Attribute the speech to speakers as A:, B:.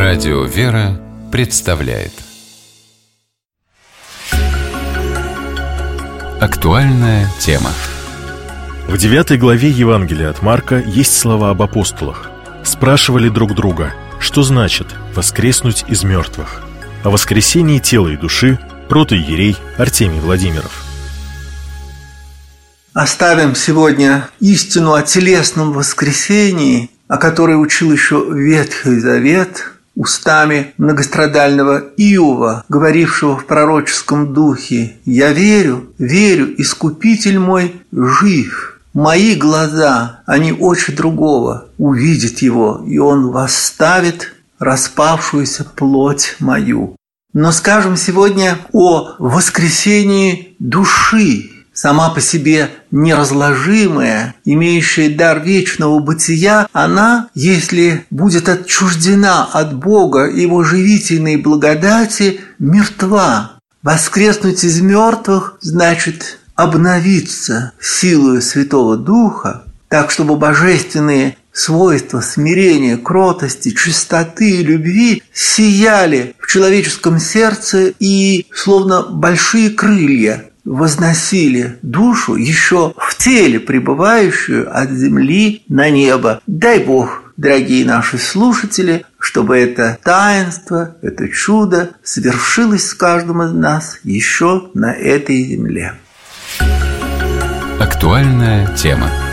A: Радио «Вера» представляет актуальная тема.
B: В 9 главе Евангелия от Марка есть слова об апостолах. Спрашивали друг друга, что значит воскреснуть из мертвых. О воскресении тела и души протоиерей Артемий Владимиров.
C: Оставим сегодня истину о телесном воскресении, о которой учил еще Ветхий Завет, устами многострадального Иова, говорившего в пророческом духе: «Я верю, Искупитель мой жив. Мои глаза, они очи другого, увидят его, и он восставит распавшуюся плоть мою». Но скажем сегодня о воскресении души, сама по себе неразложимая, имеющая дар вечного бытия, она, если будет отчуждена от Бога и Его живительной благодати, мертва. Воскреснуть из мертвых значит обновиться силою Святого Духа, так, чтобы божественные свойства смирения, кротости, чистоты и любви сияли в человеческом сердце и, словно большие крылья, возносили душу, еще в теле пребывающую, от земли на небо. Дай Бог, дорогие наши слушатели, чтобы это таинство, это чудо свершилось с каждым из нас еще на этой земле.
A: Актуальная тема.